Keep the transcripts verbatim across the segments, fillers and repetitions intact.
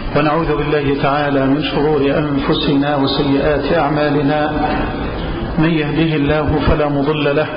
ونعوذ بالله تعالى من شرور أنفسنا وسيئات أعمالنا. من يهده الله فلا مضل له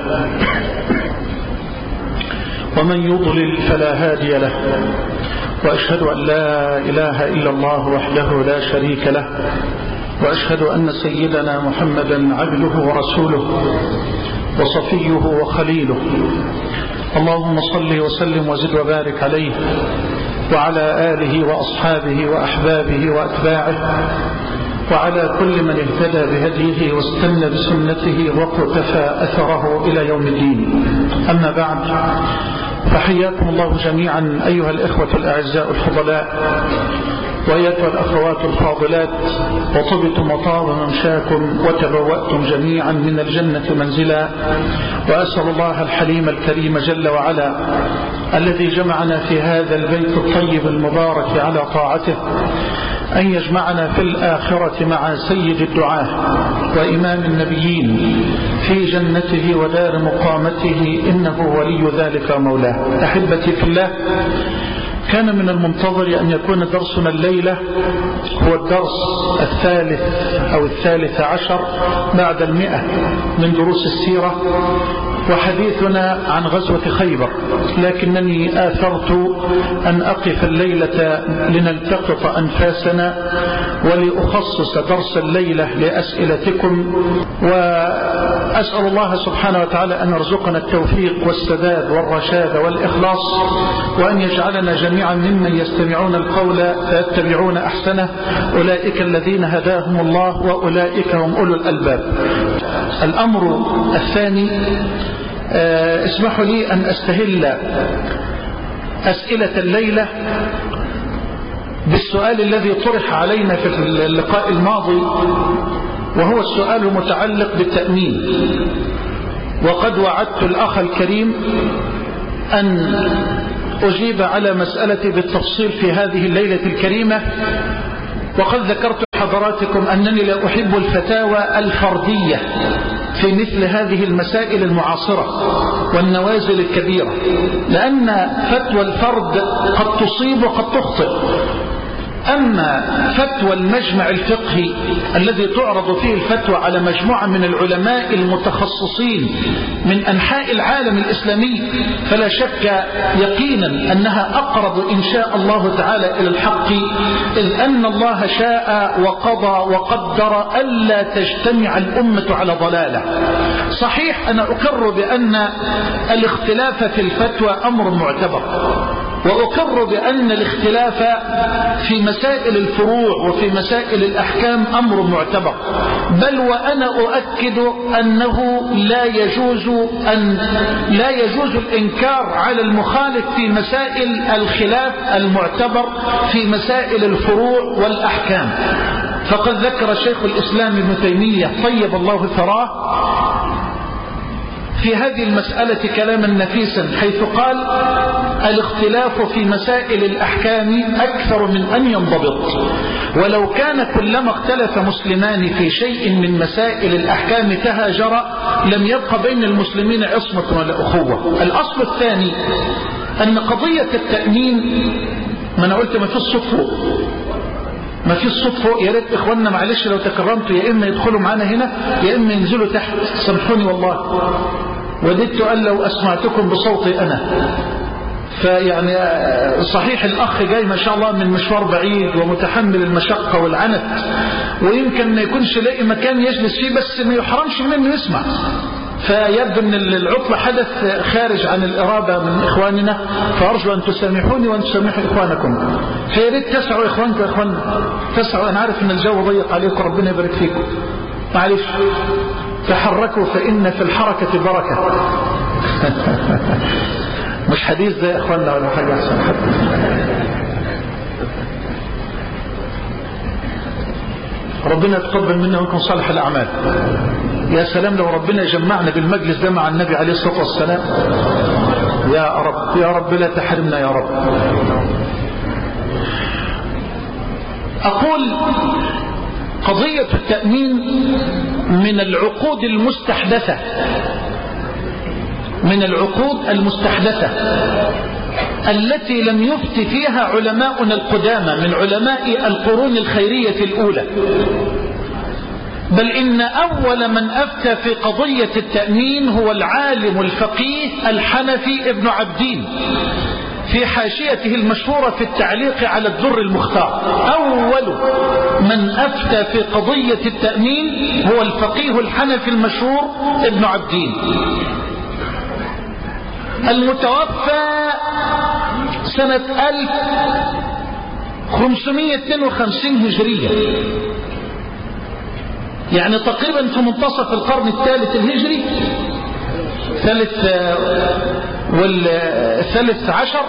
ومن يضلل فلا هادي له، وأشهد أن لا إله إلا الله وحده لا شريك له، وأشهد أن سيدنا محمدا عبده ورسوله وصفيه وخليله. اللهم صل وسلم وزد وبارك عليه وعلى آله وأصحابه وأحبابه وأتباعه وعلى كل من اهتدى بهديه واستنى بسنته واقتفى أثره إلى يوم الدين. أما بعد، فحياكم الله جميعا أيها الإخوة الأعزاء الفضلاء وأيتها الأخوات الفاضلات، وطبتم وطاب ممشاكم وتبوأتم جميعا من الجنة منزلا. وأسأل الله الحليم الكريم جل وعلا الذي جمعنا في هذا البيت الطيب المبارك على طاعته أن يجمعنا في الآخرة مع سيد الدعاة وإمام النبيين في جنته ودار مقامته، إنه ولي ذلك مولاه. أحبتي في الله، كان من المنتظر أن يكون درسنا الليلة هو الدرس الثالث أو الثالث عشر بعد المئة من دروس السيرة، وحديثنا عن غزوة خيبر، لكنني آثرت أن أقف الليلة لنلتقط أنفاسنا ولأخصص درس الليلة لأسئلتكم، وأسأل الله سبحانه وتعالى أن يرزقنا التوفيق والسداد والرشاد والإخلاص، وأن يجعلنا جميعا ممن يستمعون القول فيتبعون أحسنه، أولئك الذين هداهم الله وأولئك هم أولو الألباب. الأمر الثاني، اسمحوا لي أن أستهل أسئلة الليلة بالسؤال الذي طرح علينا في اللقاء الماضي، وهو السؤال المتعلق بالتأمين. وقد وعدت الأخ الكريم أن أجيب على مسألتي بالتفصيل في هذه الليلة الكريمة، وقد ذكرت حضراتكم أنني لا أحب الفتاوى الفردية في مثل هذه المسائل المعاصرة والنوازل الكبيرة، لأن فتوى الفرد قد تصيب وقد تخطئ. أما فتوى المجمع الفقهي الذي تعرض فيه الفتوى على مجموعة من العلماء المتخصصين من أنحاء العالم الإسلامي، فلا شك يقينا أنها أقرب إن شاء الله تعالى إلى الحق، إذ أن الله شاء وقضى وقدر ألا تجتمع الأمة على ضلالة. صحيح أنا أقر بأن الاختلاف في الفتوى أمر معتبر، وأقر بأن الاختلاف في مسائل الفروع وفي مسائل الأحكام أمر معتبر، بل وأنا أؤكد أنه لا يجوز أن لا يجوز الإنكار على المخالف في مسائل الخلاف المعتبر في مسائل الفروع والأحكام. فقد ذكر شيخ الإسلام ابن تيمية طيب الله ثراه في هذه المسألة كلاما نفيسا، حيث قال: الاختلاف في مسائل الأحكام أكثر من أن ينضبط، ولو كان كلما اختلف مسلمان في شيء من مسائل الأحكام تهاجر لم يبق بين المسلمين عصمة ولا أخوة. الأصل الثاني أن قضية التأمين، ما أنا قلت ما في الصفو ما في الصدفة، يا ريت إخواننا معلش لو تكرمتوا يا إما يدخلوا معنا هنا يا إما ينزلوا تحت، سامحوني والله، وددت أن لو أسمعتكم بصوتي أنا. فيعني صحيح الأخ جاي ما شاء الله من مشوار بعيد ومتحمل المشقة والعنت، ويمكن ما يكونش لاقي مكان يجلس فيه، بس ما يحرمش من أنه يسمع. فيبدو أن العطلة حدث خارج عن الإرادة من إخواننا، فأرجو أن تسامحوني وأن تسامحوا إخوانكم. فياريت تسعوا إخوانكم يا إخواننا، تسعوا. أنا عارف أن الجو ضيق عليكم، ربنا يبارك فيكم، معلش تحركوا فإن في الحركة بركة. مش حديث زي إخواننا ولا حاجة أحسن حتى. ربنا يتقبل منا ومنكم صالح الأعمال. يا سلام لو ربنا جمعنا بالمجلس ده مع النبي عليه الصلاة والسلام. يا رب يا رب لا تحرمنا يا رب. أقول قضية التأمين من العقود المستحدثة من العقود المستحدثة التي لم يفت فيها علماؤنا القدامى من علماء القرون الخيرية الأولى، بل إن أول من أفتى في قضية التأمين هو العالم الفقيه الحنفي ابن عبدين في حاشيته المشهورة في التعليق على الدر المختار. أول من أفتى في قضية التأمين هو الفقيه الحنفي المشهور ابن عبدين، المتوفى سنة ألف وخمسمائة واثنين وخمسين هجرية، يعني تقريبا في منتصف القرن الثالث الهجري، ثالث والثالث عشر.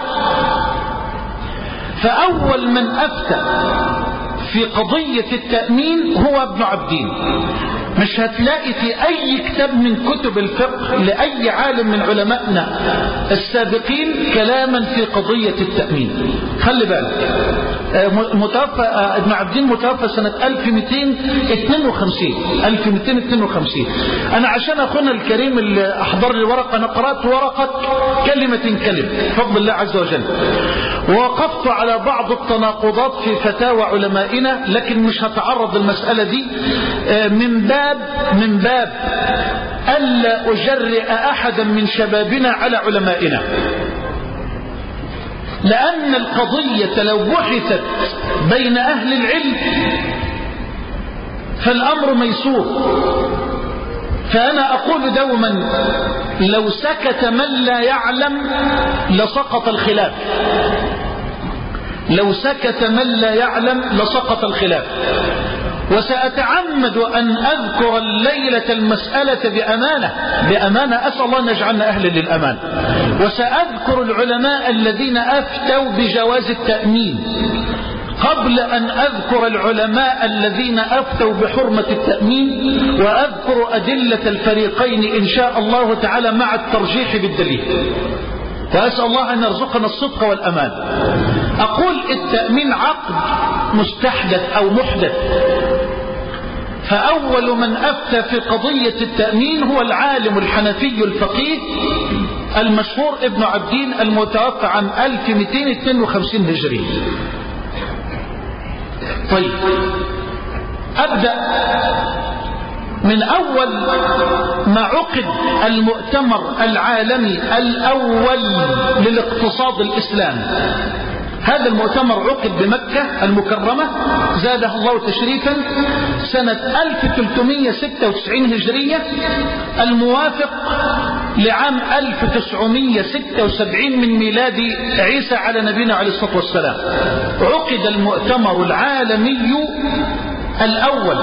فأول من أفتى في قضية التأمين هو ابن عبدين. مش هتلاقي في أي كتاب من كتب الفقه لأي عالم من علمائنا السابقين كلاما في قضية التأمين. خلي بالك، متوفى ابن عبدين متوفى سنة ألف ومئتين واثنين وخمسين ألف ومئتين واثنين وخمسين. أنا عشان أخونا الكريم اللي أحضر لي ورقة، أنا قرأت ورقة كلمة كلمة بفضل الله عز وجل، ووقفت على بعض التناقضات في فتاوى علمائنا، لكن مش هتعرض المسألة دي من باب من باب ألا أجرئ أحدا من شبابنا على علمائنا، لأن القضية لو بحثت بين أهل العلم فالأمر ميسور. فأنا أقول دوما لو سكت من لا يعلم لسقط الخلاف، لو سكت من لا يعلم لسقط الخلاف. وسأتعمد أن أذكر الليلة المسألة بأمانة بأمانة أسأل الله أن يجعلنا أهلا للأمان. وسأذكر العلماء الذين أفتوا بجواز التأمين قبل أن أذكر العلماء الذين أفتوا بحرمة التأمين، وأذكر أدلة الفريقين إن شاء الله تعالى مع الترجيح بالدليل، وأسأل الله أن يرزقنا الصدق والأمان. أقول التأمين عقد مستحدث أو محدث، فأول من أفتى في قضية التأمين هو العالم الحنفي الفقيه المشهور ابن عبدين المتوفى عام ألف ومئتين واثنين وخمسين هجري. طيب، أبدأ من أول ما عقد المؤتمر العالمي الأول للاقتصاد الإسلامي. هذا المؤتمر عقد بمكة المكرمة زادها الله تشريفا سنة ألف وثلاثمائة وستة وتسعين هجرية، الموافق لعام ألف وتسعمائة وستة وسبعين من ميلاد عيسى على نبينا عليه الصلاة والسلام. عقد المؤتمر العالمي الأول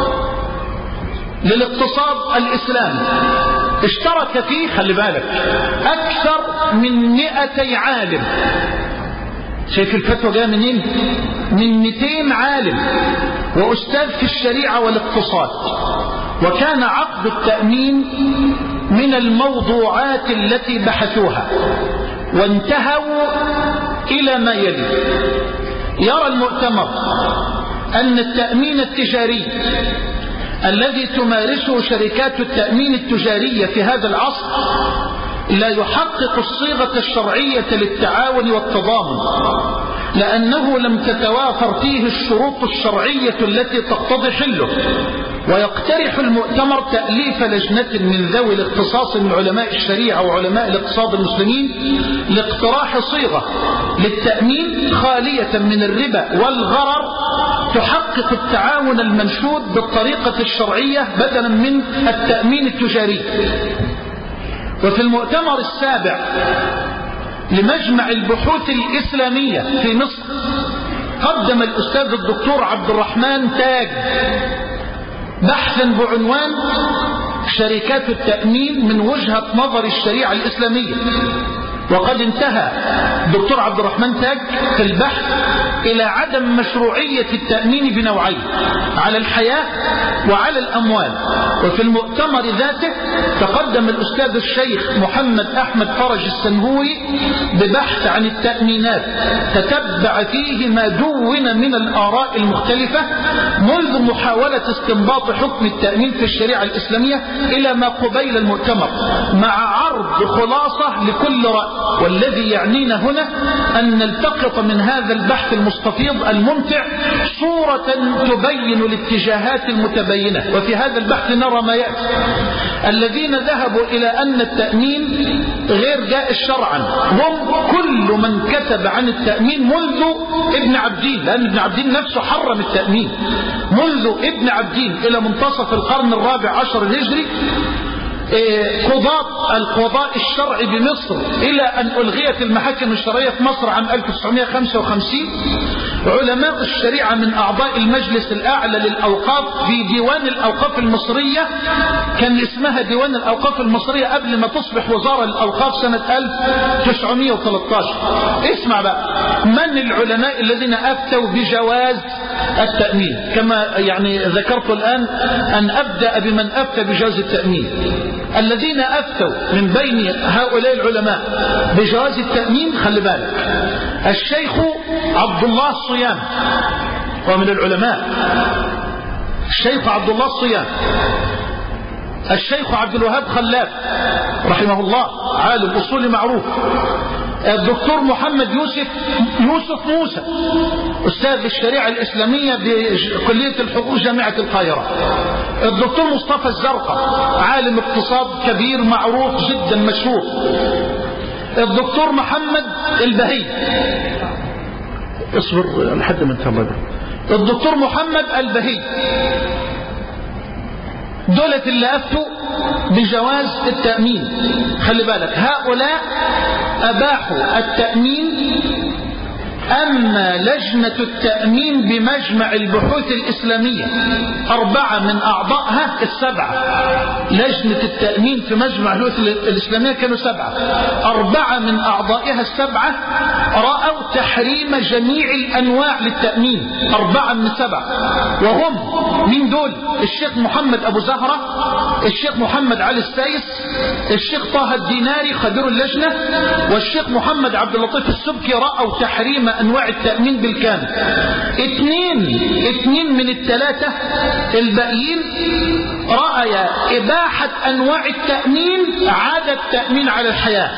للاقتصاد الإسلامي، اشترك فيه خلي بالك أكثر من مئتي عالم. شايف الفتوى جاء منين؟ من مئتين عالم وأستاذ في الشريعة والاقتصاد. وكان عقد التأمين من الموضوعات التي بحثوها، وانتهوا إلى ما يلي. يرى المؤتمر أن التأمين التجاري الذي تمارسه شركات التأمين التجارية في هذا العصر لا يحقق الصيغة الشرعية للتعاون والتضامن، لأنه لم تتوافر فيه الشروط الشرعية التي تقتضي حله. ويقترح المؤتمر تأليف لجنة من ذوي الاختصاص من علماء الشريعة وعلماء الاقتصاد المسلمين لاقتراح صيغة للتأمين خالية من الربا والغرر تحقق التعاون المنشود بالطريقة الشرعية بدلا من التأمين التجاري. وفي المؤتمر السابع لمجمع البحوث الإسلامية في مصر قدم الأستاذ الدكتور عبد الرحمن تاج بحثا بعنوان شركات التأمين من وجهة نظر الشريعة الإسلامية. وقد انتهى الدكتور عبد الرحمن تاج في البحث إلى عدم مشروعية التأمين بنوعين، على الحياة وعلى الأموال. وفي المؤتمر ذاته تقدم الأستاذ الشيخ محمد أحمد فرج السنهوري ببحث عن التأمينات تتبع فيه ما دون من الآراء المختلفة منذ محاولة استنباط حكم التأمين في الشريعة الإسلامية إلى ما قبيل المؤتمر، مع عرض خلاصة لكل رأي. والذي يعنينا هنا أن نلتقط من هذا البحث المستفيض الممتع صورة تبين الاتجاهات المتبينة. وفي هذا البحث نرى ما يأتي: الذين ذهبوا إلى أن التأمين غير جائز شرعا هم كل من كتب عن التأمين منذ ابن عبدين، لأن ابن عبدين نفسه حرم التأمين منذ ابن عبدين إلى منتصف القرن الرابع عشر الهجري. قضاة القضاء الشرعي بمصر إلى أن ألغيت المحاكم الشرعية في مصر عام ألف وتسعمائة وخمسة وخمسين. علماء الشريعة من أعضاء المجلس الأعلى للأوقاف في ديوان الأوقاف المصرية، كان اسمها ديوان الأوقاف المصرية قبل ما تصبح وزارة الأوقاف سنة ألف وتسعمائة وثلاثة عشر. اسمع بقى من العلماء الذين أفتوا بجواز التأمين، كما يعني ذكرت الآن أن أبدأ بمن أفتى بجواز التأمين. الذين أفتوا من بين هؤلاء العلماء بجواز التأمين، خلي بالك: الشيخ عبد الله الصيام ومن العلماء، الشيخ عبد الله الصيام، الشيخ عبد الوهاب خلاف رحمه الله عالم أصولي معروف، الدكتور محمد يوسف يوسف موسى أستاذ الشريعة الإسلامية بكلية الحقوق جامعة القاهرة، الدكتور مصطفى الزرقاء عالم اقتصاد كبير معروف جدا مشهور، الدكتور محمد البهي، اصبر لحد ما انتهى، الدكتور محمد البهي، دولة اللي أفتوا بجواز التأمين. خلي بالك هؤلاء أباحوا التأمين. أما لجنة التأمين بمجمع البحوث الإسلامية أربعة من أعضائها السبعة، لجنة التأمين في مجمع البحوث الإسلامية كانوا سبعة، أربعة من أعضائها السبعة رأوا تحريم جميع الأنواع للتأمين، أربعة من سبعة، وهم من دول: الشيخ محمد أبو زهرة، الشيخ محمد علي السايس، الشيخ طه الديناري خبير اللجنة، والشيخ محمد عبد اللطيف السبكي رأوا تحريم أنواع التأمين بالكامل. اثنين اثنين من الثلاثة الباقيين رأي إباحة أنواع التأمين عدا التأمين على الحياة،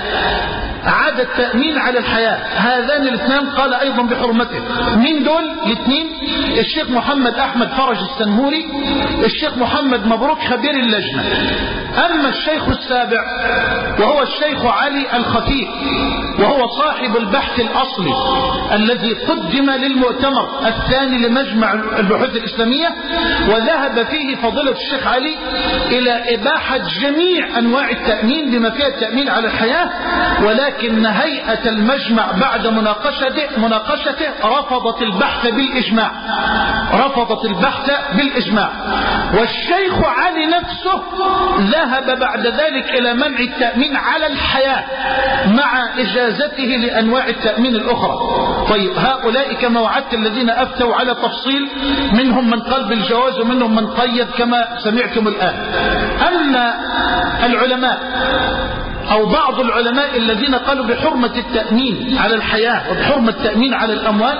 عدا التأمين على الحياة. هذان الاثنان قال أيضا بحرمته. من دول الاثنين؟ الشيخ محمد أحمد فرج السنهوري، الشيخ محمد مبروك خبير اللجنة. أما الشيخ السابع وهو الشيخ علي الخفيف، وهو صاحب البحث الأصلي الذي قدم للمؤتمر الثاني لمجمع البحوث الإسلامية، وذهب فيه فضيلة الشيخ علي إلى إباحة جميع أنواع التأمين بما فيها التأمين على الحياة، ولكن هيئة المجمع بعد مناقشته مناقشته رفضت البحث بالإجماع، رفضت البحث بالإجماع. والشيخ علي نفسه ذهب بعد ذلك إلى منع التأمين على الحياة مع إجازته لأنواع التأمين الأخرى. طيب هؤلاء كما وعدت الذين أفتوا على تفصيل، منهم من قال بالجواز ومنهم من قيد كما سمعتم الآن. أما العلماء أو بعض العلماء الذين قالوا بحرمة التأمين على الحياة وبحرمة التأمين على الأموال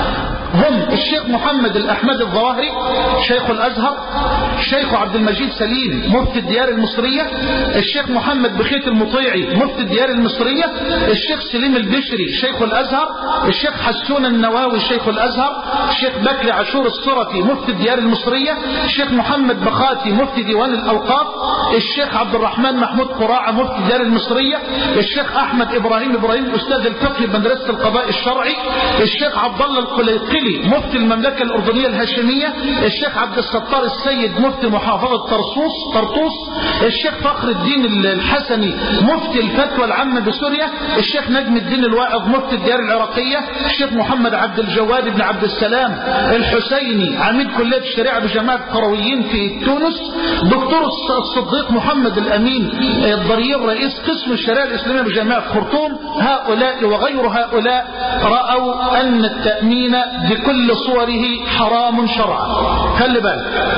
هم الشيخ محمد الأحمد الظواهري شيخ الأزهر، الشيخ عبد المجيد سليم مفتي الديار المصرية، الشيخ محمد بخيت المطيعي مفتي الديار المصرية، الشيخ سليم البشري شيخ الأزهر، الشيخ حسون النواوي شيخ الأزهر، الشيخ بكري عاشور الصرفي مفتي الديار المصرية، الشيخ محمد بخاتي مفتي ديوان الأوقاف، الشيخ عبد الرحمن محمود قراعة مفتي الديار المصرية، الشيخ أحمد إبراهيم إبراهيم أستاذ الفقه بمدرسة القضاء الشرعي، الشيخ عبد الله القليقلي مفتي المملكة الأردنية الهاشمية، الشيخ عبد الستار السيد مفتي محافظة طرطوس طرطوس، الشيخ فخر الدين الحسني مفتي الفتوى العامة بسوريا، الشيخ نجم الدين الواعظ مفتي الديار العراقية، الشيخ محمد عبد الجواد بن عبد السلام الحسيني عميد كلية الشريعة بجامعة القرويين في تونس، دكتور الصديق محمد الأمين الضرير رئيس قسم الشريعة الإسلامية بجامعة خرطوم. هؤلاء وغير هؤلاء رأوا أن التأمين بكل صوره حرام شرعا. خلي بالك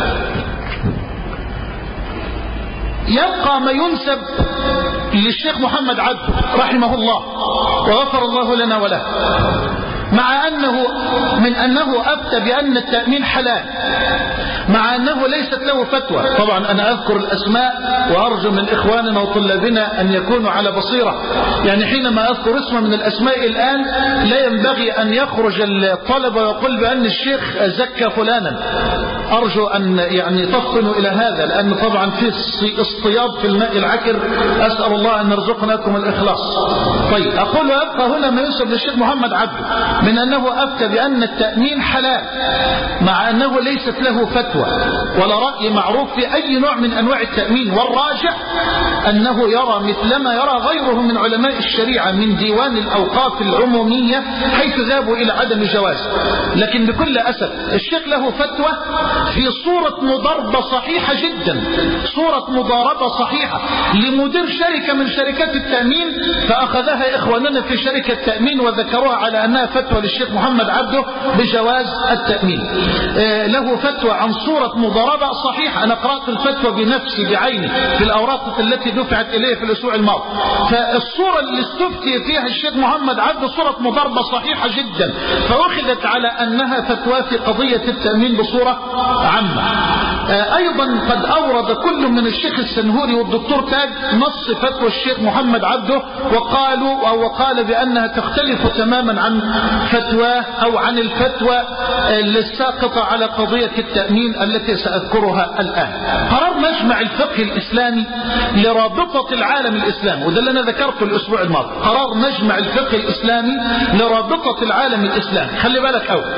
يبقى ما ينسب للشيخ محمد عبد رحمه الله وغفر الله لنا وله، مع أنه من أنه أفتى بأن التأمين حلال، مع أنه ليست له فتوى. طبعا أنا أذكر الأسماء وأرجو من إخواننا وطلابنا أن يكونوا على بصيرة. يعني حينما أذكر اسم من الأسماء الآن لا ينبغي أن يخرج الطلبة ويقول بأن الشيخ زكى فلانا. أرجو أن يعني تفطنوا إلى هذا، لأن طبعا في اصطياد في الماء العكر. أسأل الله أن يرزقناكم الإخلاص. طيب، أقول وأبقى هنا ما ينسب للشيخ محمد عبده من أنه أفتى بأن التأمين حلال، مع أنه ليست له فتوى ولا رأي معروف في أي نوع من أنواع التأمين. والراجح أنه يرى مثلما يرى غيره من علماء الشريعة من ديوان الأوقاف العمومية، حيث ذهبوا إلى عدم الجواز. لكن بكل أسف الشيخ له فتوى في صورة مضاربة صحيحة جدا، صورة مضاربة صحيحة لمدير شركة من شركات التأمين، فأخذها إخواننا في شركة التأمين وذكروها على أنها فتوى للشيخ محمد عبده بجواز التأمين. آه له فتوى عن صورة مضاربة صحيحة. أنا قرأت الفتوى بنفسي بعيني في الأوراق التي دفعت إليه في الأسبوع الماضي. فالصورة اللي استفتي فيها الشيخ محمد عبده صورة مضاربة صحيحة جدا، فأخذت على أنها فتوى في قضية التأمين بصورة عامة. آه أيضا قد أورد كل من الشيخ السنهوري والدكتور تاج نص فتوى الشيخ محمد عبده، وقالوا أو وقال بأنها تختلف تماما عن فتواه أو عن الفتوى الساقطة على قضية التأمين التي سأذكرها الآن. قرار مجمع الفقه الإسلامي لرابطة العالم الإسلامي، وده اللي أنا ذكرته الأسبوع الماضي، قرار مجمع الفقه الإسلامي لرابطة العالم الإسلامي. خلي بالك أوي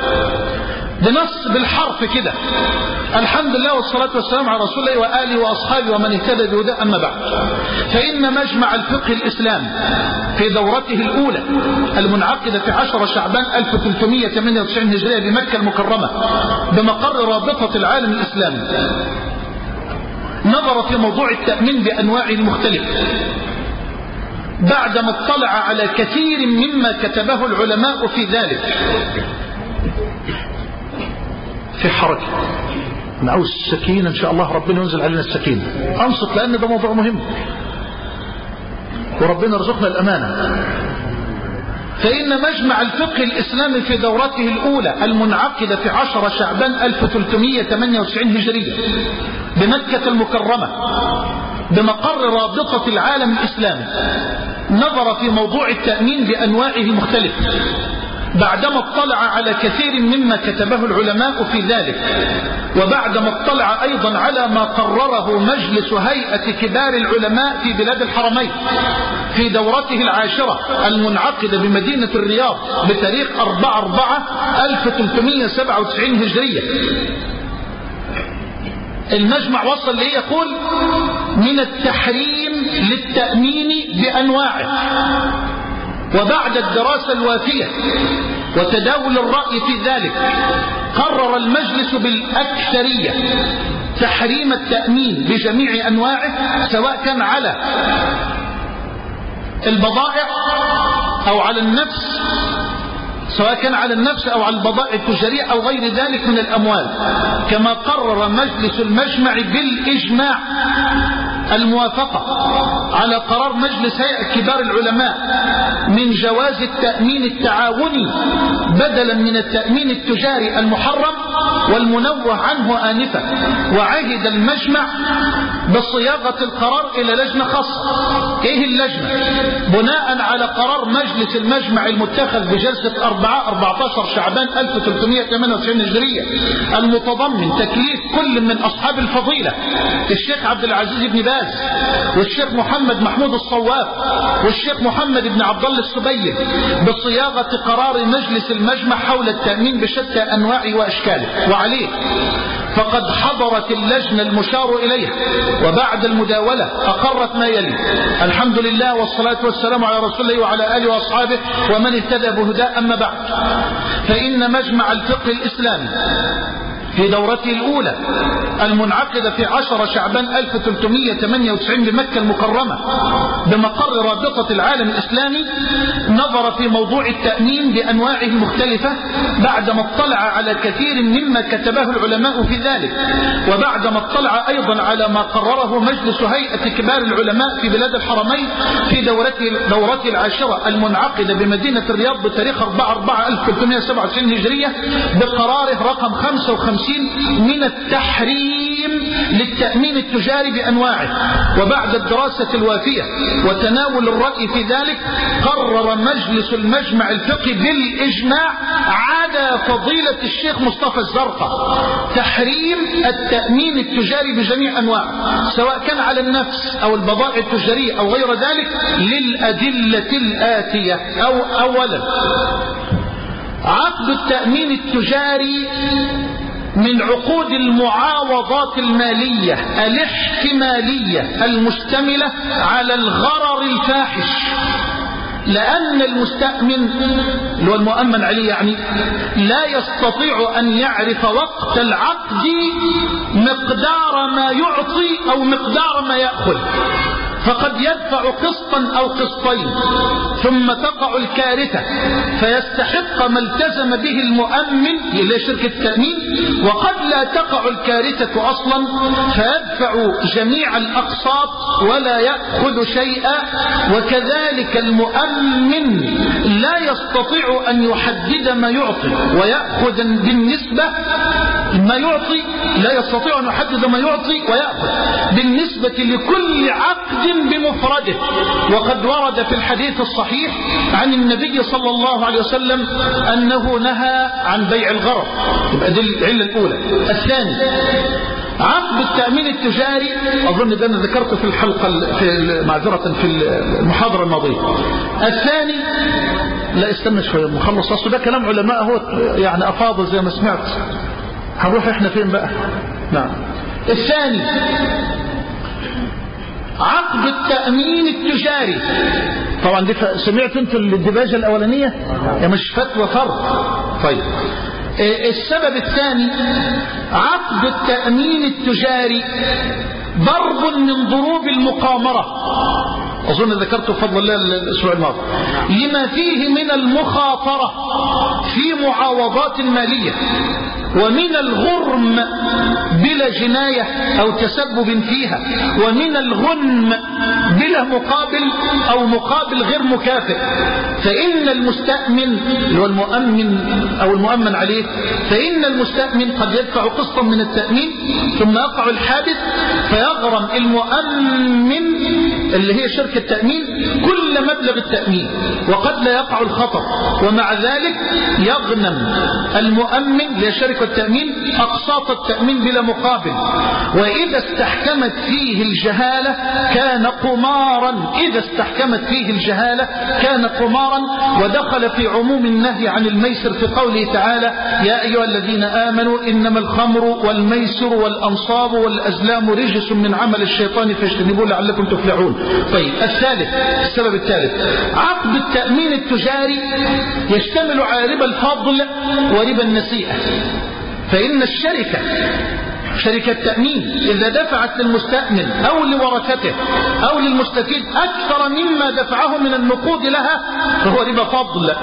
بنص بالحرف كده: الحمد لله والصلاة والسلام على رسول الله وآله وأصحابه ومن اهتدى بهداه، أما بعد، فإن مجمع الفقه الإسلامي في دورته الأولى المنعقدة في عشرة شعبان ألف وثلاثمائة وثمانية وتسعين هجرية بمكة المكرمة بمقر رابطة العالم الإسلامي نظر في موضوع التأمين بأنواعه المختلفة بعدما اطلع على كثير مما كتبه العلماء في ذلك. في حركة نعوز السكينة إن شاء الله، ربنا ينزل علينا السكينة. أنصت لأن ده موضوع مهم وربنا يرزقنا الأمانة. فإن مجمع الفقه الإسلامي في دورته الأولى المنعقدة في عشرة شعبان ألف وثلاثمائة وثمانية وتسعين هجرية بمكة المكرمة بمقر رابطة العالم الإسلامي نظر في موضوع التأمين بأنواعه المختلفة بعدما اطلع على كثير مما كتبه العلماء في ذلك، وبعدما اطلع أيضا على ما قرره مجلس هيئة كبار العلماء في بلاد الحرمين في دورته العاشرة المنعقدة بمدينة الرياض بتاريخ أربعة أربعة ألف وثلاثمائة وسبعة وتسعين هجرية. المجمع وصل ليه؟ يقول: من التحريم للتأمين بأنواعه، وبعد الدراسة الوافية وتداول الرأي في ذلك قرر المجلس بالأكثرية تحريم التأمين بجميع أنواعه، سواء كان على البضائع أو على النفس سواء كان على النفس أو على البضائع التجارية أو غير ذلك من الأموال، كما قرر مجلس المجمع بالإجماع الموافقة على قرار مجلس هيئة كبار العلماء من جواز التأمين التعاوني بدلا من التأمين التجاري المحرم والمنوه عنه آنفا. وعهد المجمع بصياغة القرار إلى لجنة خاصة. إيه اللجنة؟ بناء على قرار مجلس المجمع المتخذ بجلسة أربعة أربعة عشر شعبان ألف وثلاثمائة وثمانية وتسعين هجرية المتضمن تكليف كل من أصحاب الفضيلة الشيخ عبد العزيز بن باز والشيخ محمد محمود الصواب والشيخ محمد بن عبد الله السبيل بصياغة قرار مجلس المجمع حول التأمين بشتى أنواعه وأشكاله. وعليه فقد حضرت اللجنة المشار إليها وبعد المداولة أقرت ما يلي: الحمد لله والصلاة والسلام على رسول الله وعلى آله وأصحابه ومن اهتدى بهداه، أما بعد، فإن مجمع الفقه الإسلامي في دورته الأولى المنعقدة في عشرة شعبان ألف وثلاثمائة وثمانية وتسعين بمكة المكرمة بمقر رابطة العالم الإسلامي نظر في موضوع التأمين بأنواعه المختلفة بعدما اطلع على كثير مما كتبه العلماء في ذلك، وبعدما اطلع أيضا على ما قرره مجلس هيئة كبار العلماء في بلاد الحرمين في دورته دورته العاشرة المنعقدة بمدينة الرياض بتاريخ أربعة أربعة ألف وثلاثمائة وسبعة وتسعين هجرية بقراره رقم خمسة وخمسين وخمسين من التحريم للتأمين التجاري بأنواعه. وبعد الدراسة الوافية وتناول الرأي في ذلك قرر مجلس المجمع الفقهي بالإجماع على فضيلة الشيخ مصطفى الزرقاء تحريم التأمين التجاري بجميع أنواعه، سواء كان على النفس أو البضائع التجارية أو غير ذلك، للأدلة الآتية. أو أولا، عقد التأمين التجاري من عقود المعاوضات المالية الاحتمالية المشتملة على الغرر الفاحش، لأن المستأمن اللي هو المؤمن عليه يعني لا يستطيع أن يعرف وقت العقد مقدار ما يعطي أو مقدار ما يأخذ، فقد يدفع قسطا أو قسطين ثم تقع الكارثة فيستحق ما التزم به المؤمن اللي هي شركة التأمين، وقد لا تقع الكارثة أصلا فيدفع جميع الأقساط ولا يأخذ شيئا. وكذلك المؤمن لا يستطيع أن يحدد ما يعطي ويأخذ بالنسبة ما يعطي، لا يستطيع أن يحدد ما يعطي ويأخذ بالنسبة لكل عقد بمفرده. وقد ورد في الحديث الصحيح عن النبي صلى الله عليه وسلم أنه نهى عن بيع الغرر. يبقى دي العلة الأولى. الثاني، عقد التأمين التجاري، أظن ده أنا ذكرته في الحلقة في معذرة في المحاضرة الماضية. الثاني، لا استنى شوية مخلص، أصل ده كلام علماء هو يعني أفاضل زي ما سمعت. هنروح إحنا فين بقى؟ نعم. الثاني، عقد التأمين التجاري. طبعا دي سمعت انتوا الدباجة الأولانية يا مش فتوى فرض. طيب، السبب الثاني، عقد التأمين التجاري ضرب من ضروب المقامرة، أظن ذكرته بفضل الله الأسبوع الماضي، لما فيه من المخاطرة في معاوضات مالية ومن الغرم بلا جناية أو تسبب فيها ومن الغنم بلا مقابل أو مقابل غير مكافئ. فإن المستأمن اللي هو المؤمن أو المؤمن عليه، فإن المستأمن قد يدفع قسطا من التأمين ثم يقع الحادث فيغرم المؤمن اللي هي شركة التأمين كل مبلغ التأمين، وقد لا يقع الخطر، ومع ذلك يغنم المؤمن لشركة التأمين أقساط التأمين بلا مقابل. وإذا استحكمت فيه الجهالة كان قمارا، إذا استحكمت فيه الجهالة كان قمارا، ودخل في عموم النهي عن الميسر في قوله تعالى: يا أيها الذين آمنوا إنما الخمر والميسر والأنصاب والأزلام رجس من عمل الشيطان فاجتنبوه لعلكم تفلحون. طيب، الثالث، السبب الثالث، عقد التأمين التجاري يشتمل على ربا الفضل وربا النسيئة. فإن الشركة شركة تأمين إذا دفعت للمستأمن أو لورثته أو للمستفيد أكثر مما دفعه من النقود لها فهو ربا فضل.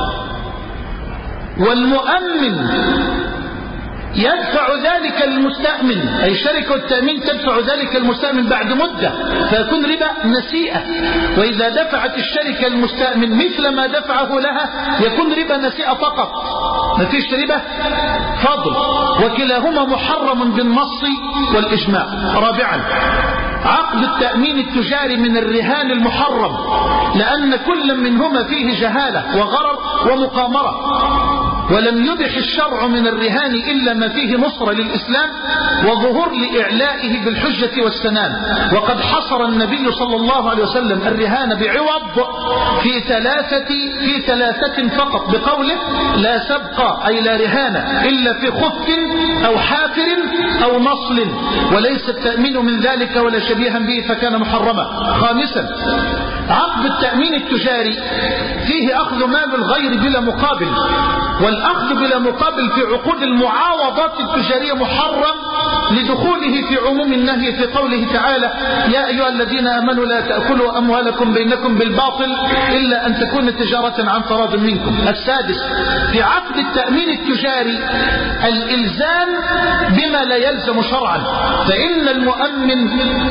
والمؤمن يدفع ذلك المستأمن، أي شركة التأمين تدفع ذلك المستأمن بعد مدة فيكون ربا نسيئة. وإذا دفعت الشركة المستأمن مثل ما دفعه لها يكون ربا نسيئة فقط، ما فيش ربا فضل، وكلاهما محرم بالنص والإجماع. رابعا، عقد التأمين التجاري من الرهان المحرم، لأن كل منهما فيه جهالة وغرر ومقامرة، ولم يبح الشرع من الرهان إلا ما فيه نصرة للإسلام وظهور لإعلائه بالحجة والسنان. وقد حصر النبي صلى الله عليه وسلم الرهان بعوض في ثلاثة في ثلاثة فقط بقوله: لا سبق، أي لا رهان إلا في خف أو حافر أو نصل، وليس التأمين من ذلك ولا شبيها به فكان محرما. خامسا، عقد التأمين التجاري فيه أخذ مال الغير بلا مقابل، والأخذ بلا مقابل في عقود المعاوضات التجارية محرم لدخوله في عموم النهي في قوله تعالى: يا أيها الذين آمنوا لا تأكلوا أموالكم بينكم بالباطل إلا أن تكون تجارة عن تراض منكم. السادس، في عقد التأمين التجاري الإلزام بما لا يلزم شرعا، فإن المؤمن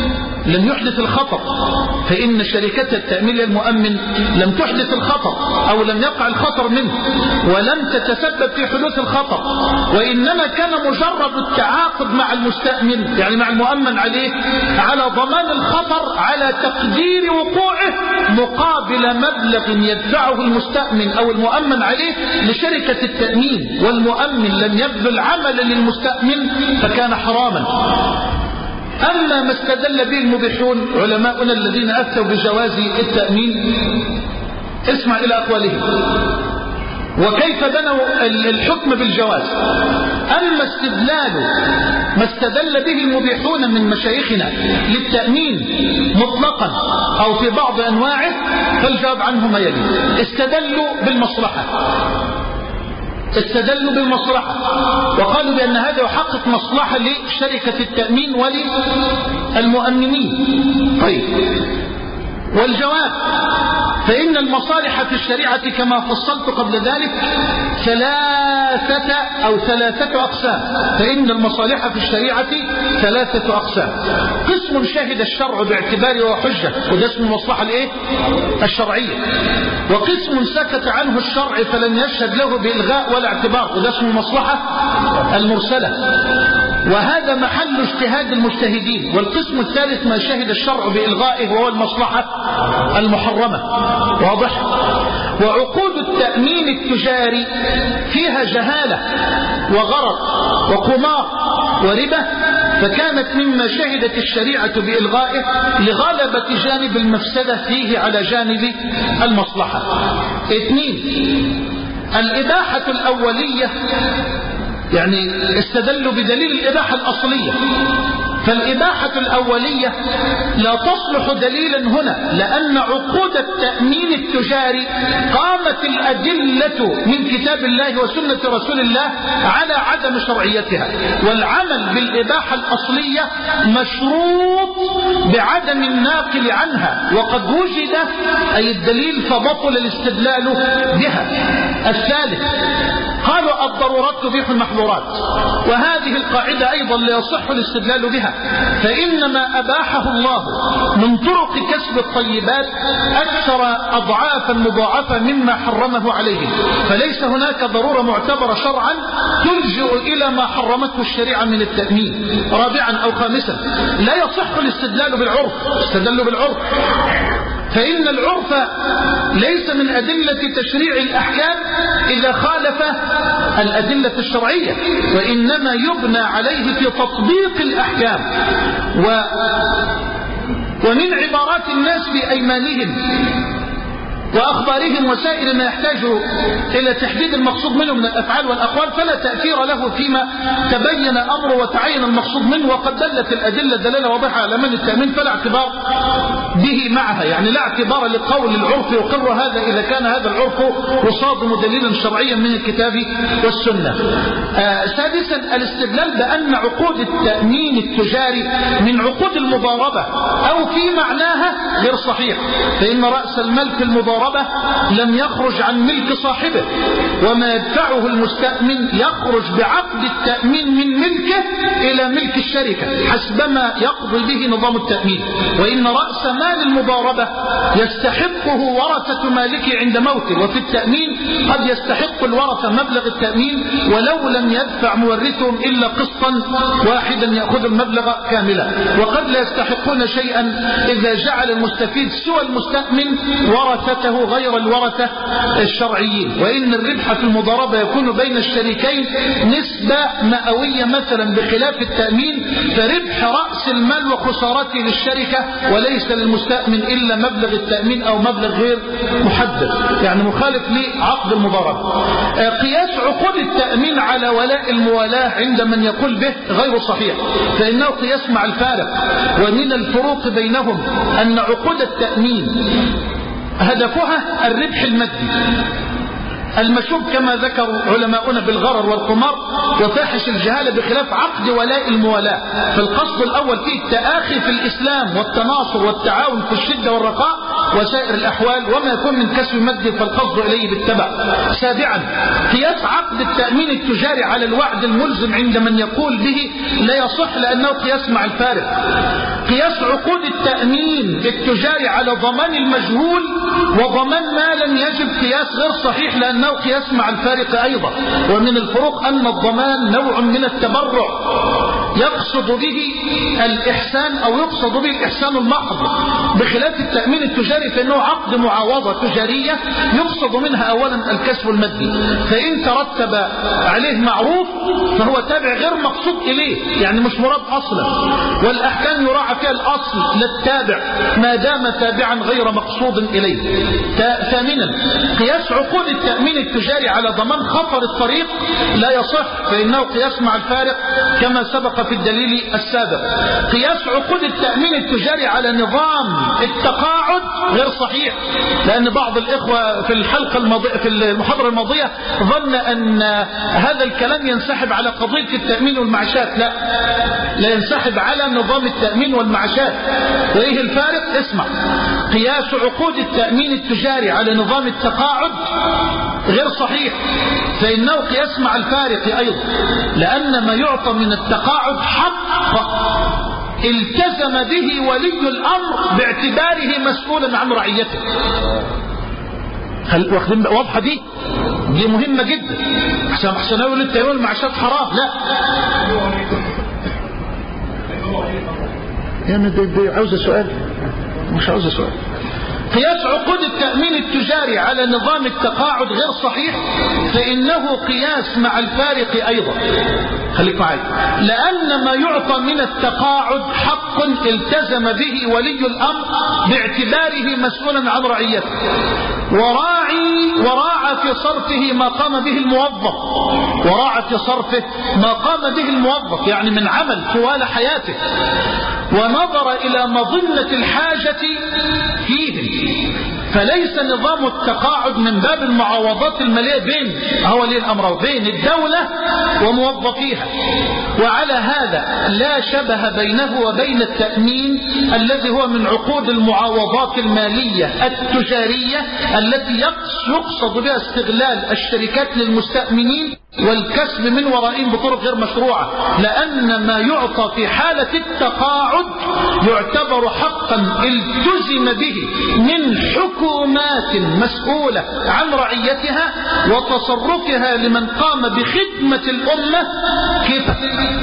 لم يحدث الخطر، فإن شركة التأمين المؤمن لم تحدث الخطر أو لم يقع الخطر منه ولم تتسبب في حدوث الخطر، وإنما كان مجرد التعاقد مع المستأمن يعني مع المؤمن عليه على ضمان الخطر على تقدير وقوعه مقابل مبلغ يدفعه المستأمن أو المؤمن عليه لشركة التأمين، والمؤمن لم يبذل عملا للمستأمن فكان حراما. أما ما استدل به المبيحون علماؤنا الذين أفتوا بجواز التأمين، اسمع إلى أقوالهم وكيف بنوا الحكم بالجواز. أما استدلال ما استدل به المبيحون من مشايخنا للتأمين مطلقا أو في بعض أنواعه فالجواب عنه ما يلي. استدلوا بالمصلحة استدلوا بالمصلحة وقالوا بأن هذا يحقق مصلحة لشركة التأمين وللمؤمنين. طيب، والجواب فإن المصالح في الشريعة كما فصلت قبل ذلك ثلاثة أو ثلاثة أقسام. فإن المصالح في الشريعة ثلاثة أقسام: قسم شهد الشرع باعتباره وحجة وده اسم المصلحة الإيه؟ الشرعية، وقسم سكت عنه الشرع فلم يشهد له بإلغاء ولا اعتبار وده اسم المصلحة المرسلة، وهذا محل اجتهاد المجتهدين. والقسم الثالث ما شهد الشرع بإلغائه وهو المصلحة المحرمة. واضح؟ وعقود التأمين التجاري فيها جهالة وغرض وقمار وربا، فكانت مما شهدت الشريعة بإلغائه لغلبة جانب المفسدة فيه على جانب المصلحة. اثنين، الإباحة الأولية، يعني استدلوا بدليل الإباحة الأصلية، فالإباحة الأولية لا تصلح دليلا هنا، لأن عقود التأمين التجاري قامت الأدلة من كتاب الله وسنة رسول الله على عدم شرعيتها، والعمل بالإباحة الأصلية مشروط بعدم الناقل عنها وقد وجد أي الدليل فبطل الاستدلال بها. الثالث، قالوا الضرورات تبيح المحظورات، وهذه القاعدة أيضا لا يصح الاستدلال بها، فإن ما أباحه الله من طرق كسب الطيبات أكثر أضعافا مضاعفة مما حرمه عليه، فليس هناك ضرورة معتبرة شرعا تلجئ إلى ما حرمته الشريعة من التأمين. رابعا أو خامسا، لا يصح الاستدلال بالعرف، استدلوا بالعرف، فإن العرف ليس من أدلة تشريع الأحكام إذا خالف الأدلة الشرعية، وإنما يبنى عليه في تطبيق الأحكام. و ومن عبارات الناس بأيمانهم وأخبارهم وسائر ما يحتاج إلى تحديد المقصود منه من الأفعال والأقوال فلا تأثير له فيما تبين أمره وتعين المقصود منه، وقد دلت الأدلة دلالة واضحة على من التأمين فلا اعتبار به معها، يعني لا اعتبار لقول العرف يقر هذا إذا كان هذا العرف يصادم دليلا شرعيا من الكتاب والسنة. آه سادسا، الاستدلال بأن عقود التأمين التجاري من عقود المضاربة أو في معناها غير صحيح، فإن رأس المال في المضاربة لم يخرج عن ملك صاحبه، وما يدفعه المستأمن يخرج بعقد التأمين من ملكه إلى ملك الشركة حسبما يقضي به نظام التأمين، وإن رأس مال المضاربة يستحقه ورثة مالكه عند موته، وفي التأمين قد يستحق الورثة مبلغ التأمين ولو لم يدفع مورثهم إلا قسطا واحدا يأخذ المبلغ كاملا، وقد لا يستحقون شيئا إذا جعل المستفيد سوى المستأمن ورثته غير الورثة الشرعيين. وإن الربح في المضاربة يكون بين الشريكين نسبة مئوية مثلا، بخلاف التأمين فربح رأس المال وخسارته للشركة وليس للمستأمن إلا مبلغ التأمين أو مبلغ غير محدد، يعني مخالف لعقد المضاربة. قياس عقود التأمين على ولاء الموالاة عند من يقول به غير صحيح، فإنه قياس مع الفارق، ومن الفروق بينهم أن عقود التأمين هدفها الربح المادي المشوب كما ذكروا علماؤنا بالغرر والقمار وفاحش الجهالة، بخلاف عقد ولاء الموالاة، فالقصد الأول فيه التآخي في الإسلام والتناصر والتعاون في الشدة والرخاء، وسائر الأحوال وما يكون من كسب مادي فالقصد إليه بالتبع. سابعا قياس عقد التأمين التجاري على الوعد الملزم عند من يقول به لا يصح لأنه قياس مع الفارق. قياس عقود التأمين التجاري على ضمان المجهول وضمان ما لم يجب قياس غير صحيح لأنه قياس مع الفارق أيضا. ومن الفروق أن الضمان نوع من التبرع يقصد به الإحسان أو يقصد به الإحسان المحض، بخلاف التأمين التجاري فإنه عقد معاوضة تجارية يقصد منها أولا الكسب المادي، فإن ترتب عليه معروف فهو تابع غير مقصود إليه، يعني مش مراد أصلا، والأحكام يراعى فيها الأصل للتابع ما دام تابعا غير مقصود إليه. ثامنا قياس عقود التأمين التجاري على ضمان خطر الطريق لا يصح فإنه قياس مع الفارق كما سبق في الدليل السابق. قياس عقود التأمين التجاري على نظام التقاعد غير صحيح، لأن بعض الإخوة في الحلقة الماضية في المحاضرة الماضية ظن أن هذا الكلام ينسحب على قضية التأمين والمعاشات. لا، لا ينسحب على نظام التأمين والمعاشات. وإيه الفارق؟ اسمع. قياس عقود التأمين التجاري على نظام التقاعد غير صحيح فإنه قياس مع الفارق أيضا، لأن ما يعطى من التقاعد حق التزم به ولي الأمر باعتباره مسؤولا عن رعيته. واخدين واضحة دي؟ دي مهمة جدا. عشان عشان يقول التأمين والمعاشات حرام، لا. يعني دي, دي عاوزة سؤال، مش عاوزة سؤال. قياس عقود التأمين التجاري على نظام التقاعد غير صحيح فإنه قياس مع الفارق أيضا. خليك معي. لأن ما يعطى من التقاعد حق التزم به ولي الأمر باعتباره مسؤولا عن رعيته، وراعي وراعى في صرفه ما قام به الموظف، وراعى في صرفه ما قام به الموظف يعني من عمل طوال حياته، ونظر إلى مظنة الحاجة فيه. فليس نظام التقاعد من باب المعاوضات المالية بين أولي الأمر بين الدولة وموظفيها، وعلى هذا لا شبه بينه وبين التأمين الذي هو من عقود المعاوضات المالية التجارية التي يقصد بها استغلال الشركات للمستأمنين والكسب من ورائهم بطرق غير مشروعة، لأن ما يعطى في حالة التقاعد يعتبر حقا التزم به من حكومات مسؤولة عن رعيتها وتصرفها لمن قام بخدمة الأمة كيف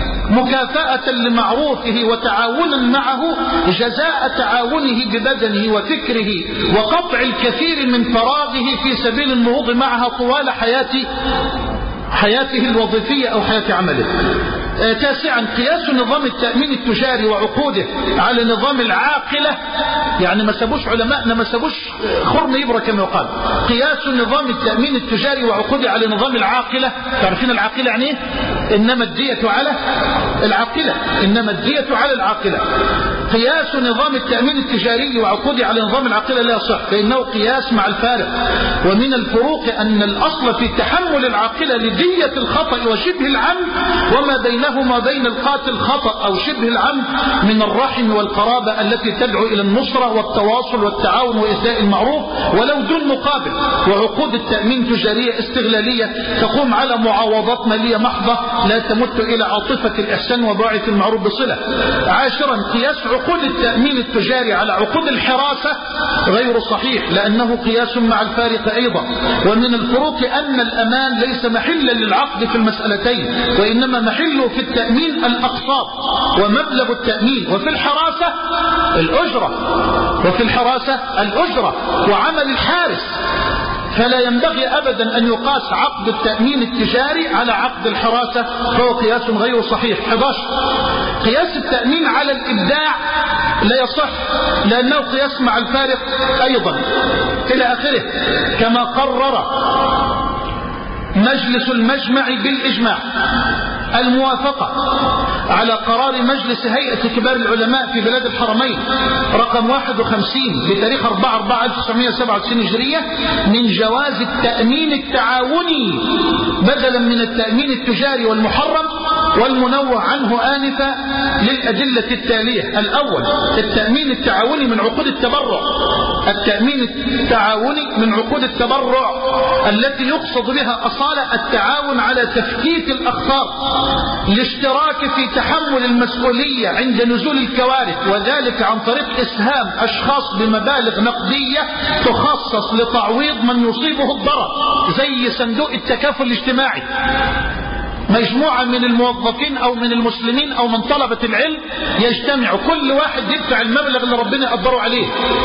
مكافأة لمعروفه وتعاونا معه جزاء تعاونه ببدنه وفكره وقطع الكثير من فراغه في سبيل النهوض معها طوال حياته حياته الوظيفية أو حياة عمله. آه تاسعا قياس نظام التأمين التجاري وعقوده على نظام العاقلة، يعني ما سابوش علماءنا ما سابوش خرم إبرة كما يقال. قياس نظام التأمين التجاري وعقوده على نظام العاقلة، تعرفين العاقلة يعني ايه؟ إنما الدية على العاقلة، إنما الدية على العاقلة. قياس نظام التأمين التجاري وعقوده على نظام العاقلة لا يصح فإنه قياس مع الفارق. ومن الفروق أن الأصل في تحمل العاقلة لدية الخطأ وشبه العمد، وما بينهما بين القاتل خطأ أو شبه العمد من الرحم والقرابة التي تدعو إلى النصرة والتواصل والتعاون وإسداء المعروف ولو دون مقابل. وعقود التأمين تجارية استغلالية تقوم على معاوضات مالية محضة لا تمت إلى عاطفة الإحسان وباعث المعروف بصلة. عاشرا قياس عقود التأمين التجاري على عقود الحراسة غير صحيح لأنه قياس مع الفارق أيضا. ومن الفروق أن الأمان ليس محلا للعقد في المسألتين، وإنما محله في التأمين الأقساط ومبلغ التأمين، وفي الحراسة الأجرة وفي الحراسة الأجرة وعمل الحارس. فلا ينبغي أبدا أن يقاس عقد التأمين التجاري على عقد الحراسة، فهو قياس غير صحيح. إحدى عشر قياس التأمين على الإبداع لا يصح لأنه قياس مع الفارق أيضا إلى آخره، كما قرر مجلس المجمع بالإجماع الموافقة على قرار مجلس هيئة كبار العلماء في بلاد الحرمين رقم واحد وخمسين بتاريخ أربعة أربعة ألف وتسعمائة وسبعة وتسعين هجرية من جواز التأمين التعاوني بدلا من التأمين التجاري والمحرم والمنوه عنه آنفا للأدلة التالية. الأول التأمين التعاوني من عقود التبرع. التأمين التعاوني من عقود التبرع التي يقصد بها أصالة التعاون على تفكيك الأخطار، الاشتراك في تحمل المسؤولية عند نزول الكوارث، وذلك عن طريق إسهام أشخاص بمبالغ نقدية تخصص لتعويض من يصيبه الضرر، زي صندوق التكافل الاجتماعي. مجموعة من الموظفين أو من المسلمين أو من طلبة العلم يجتمعوا، كل واحد يدفع المبلغ اللي ربنا يقدره عليه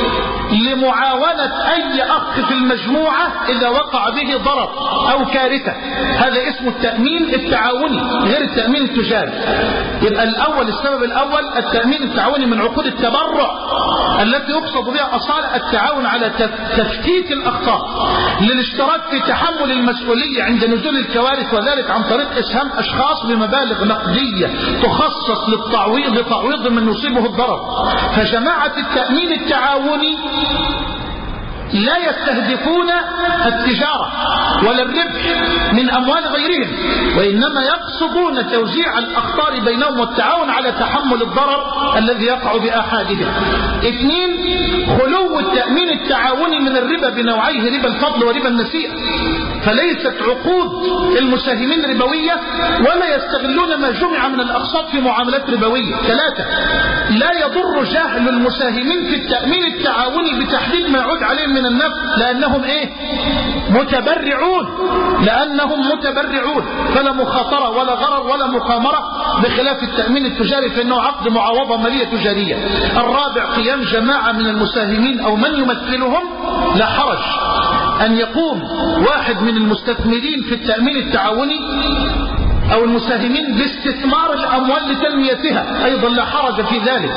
لمعاونة أي أخ في المجموعة إذا وقع به ضرر أو كارثة. هذا اسمه التأمين التعاوني غير التأمين التجاري. يبقى الأول السبب الأول التأمين التعاوني من عقود التبرع التي يقصد بها أصالة التعاون على تفكيك الأخطاء، للاشتراك في تحمل المسؤولية عند نزول الكوارث، وذلك عن طريق إسهام أشخاص بمبالغ نقدية تخصص للتعويض لتعويض من يصيبه الضرر. فجماعة التأمين التعاوني لا يستهدفون التجارة ولا الربح من أموال غيرهم، وإنما يقصدون توزيع الأخطار بينهم والتعاون على تحمل الضرر الذي يقع بأحدهم. اثنين، خلو التأمين التعاوني من الربا بنوعيه، ربا الفضل وربا النسيئة، فليست عقود المساهمين ربوية ولا يستغلون ما جمع من الأقساط في معاملات ربوية. ثلاثة، لا يضر جهل المساهمين في التأمين التعاوني بتحديد ما يعود عليهم من النفع، لأنهم إيه؟ متبرعون، لأنهم متبرعون، فلا مخاطرة ولا غرر ولا مخامرة، بخلاف التأمين التجاري فإنه عقد معاوضة مالية تجارية. الرابع، قيام جماعة من المساهمين أو من يمثلهم، لا حرج أن يقوم واحد من المستثمرين في التأمين التعاوني أو المساهمين باستثمار الأموال لتنميتها، أيضا لا حرج في ذلك.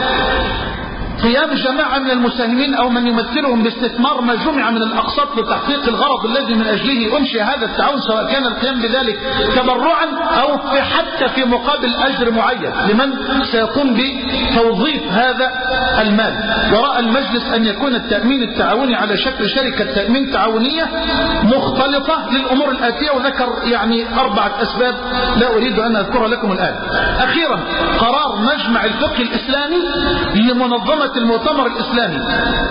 قيام جماعة من المساهمين أو من يمثلهم باستثمار ما جمع من الأقساط لتحقيق الغرض الذي من أجله أنشئ هذا التعاون، سواء كان القيام بذلك تبرعا أو في حتى في مقابل أجر معين لمن سيقوم بتوظيف هذا المال. ورأى المجلس أن يكون التأمين التعاوني على شكل شركة تأمين تعاونية مختلطة للأمور الآتية، وذكر يعني أربعة أسباب لا أريد أن أذكرها لكم الآن. أخيرا، قرار مجمع الفقه الإسلامي لمنظمة المؤتمر الإسلامي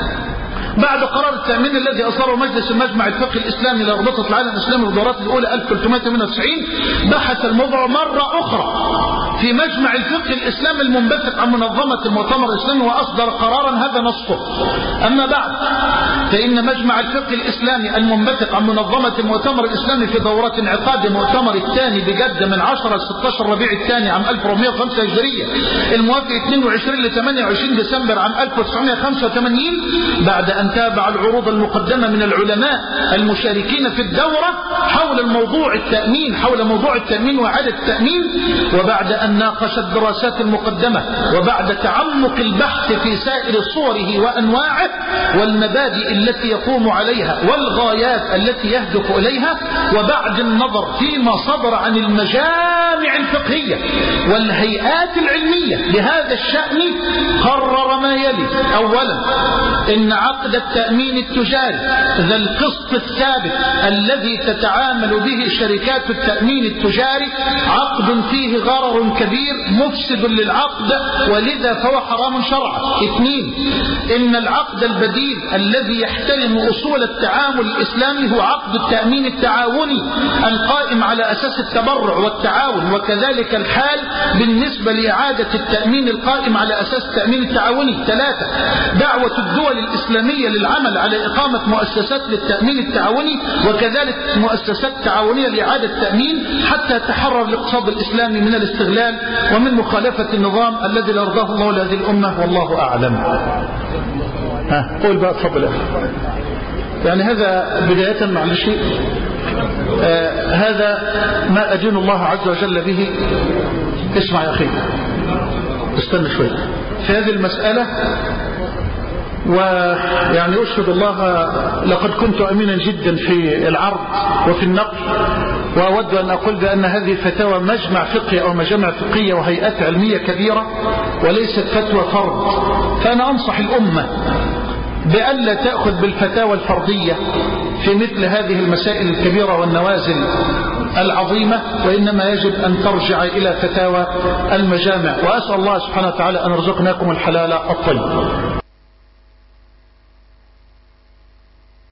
بعد قرار التأمين الذي أصدره مجلس المجمع الفقه الإسلامي لرابطة العالم الإسلامي الدورات الأولى ألف وثلاثمائة وثمانية وتسعين، بحث الموضوع مرة أخرى في مجمع الفقه الإسلامي المنبثق عن منظمة المؤتمر الإسلامي وأصدر قرارا هذا نصه. أما بعد، فإن مجمع الفقه الإسلامي المنبثق عن منظمة المؤتمر الإسلامي في دورات انعقاد المؤتمر الثاني بجدة من عشرة إلى ستة عشر ربيع الثاني عام ألف وأربعمائة وخمسة هجرية الموافق اثنين وعشرين إلى ثمانية وعشرين ديسمبر عام ألف وتسعمائة وخمسة وثمانين، بعد أن تابع العروض المقدمة من العلماء المشاركين في الدورة حول الموضوع التأمين حول موضوع التأمين وإعادة التأمين، وبعد أن ناقش الدراسات المقدمة، وبعد تعمق البحث في سائر صوره وأنواعه والمبادئ التي يقوم عليها والغايات التي يهدف إليها، وبعد النظر فيما صدر عن المجامع الفقهية والهيئات العلمية لهذا الشأن، قرر ما يلي. أولا، إن عقد التأمين التجاري ذا القسط الثابت الذي تتعامل به شركات التأمين التجاري عقد فيه غرر كبير مفسد للعقد، ولذا فهو حرام شرعا. اثنين، إن العقد البديل الذي يحترم أصول التعامل الإسلامي هو عقد التأمين التعاوني القائم على أساس التبرع والتعاون، وكذلك الحال بالنسبة لإعادة التأمين القائم على أساس التأمين التعاوني. ثلاثة، دعوة الدول الإسلامية للعمل على إقامة مؤسسات للتأمين التعاوني وكذلك مؤسسات تعاونية لإعادة التأمين حتى يتحرر الاقتصاد الإسلامي من الاستغلال ومن مخالفة النظام الذي لا يرضاه الله لهذه الأمة، والله أعلم. ها قول بقى، تفضل. يعني هذا بداية مع شيء آه هذا ما أدين الله عز وجل به. اسمع يا أخي، استنى شوي في هذه المسألة، ويعني أشهد الله لقد كنت أمينا جدا في العرض وفي النقل، وأود أن أقول بأن هذه فتاوى مجمع فقهي أو مجامع فقهية وهيئات علمية كبيرة وليست فتوى فرد. فأنا أنصح الأمة بألا تأخذ بالفتاوى الفردية في مثل هذه المسائل الكبيرة والنوازل العظيمة، وإنما يجب أن ترجع إلى فتاوى المجامع. وأسأل الله سبحانه وتعالى أن يرزقناكم الحلال الطيب.